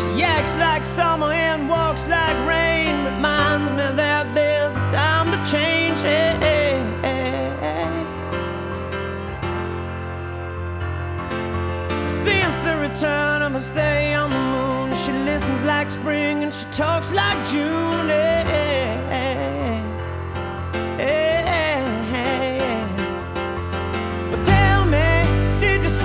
She acts like summer and walks like rain. Reminds me that there's a time to change. Hey, hey, hey. Since the return of her stay on the moon, she listens like spring and she talks like June. Hey, hey.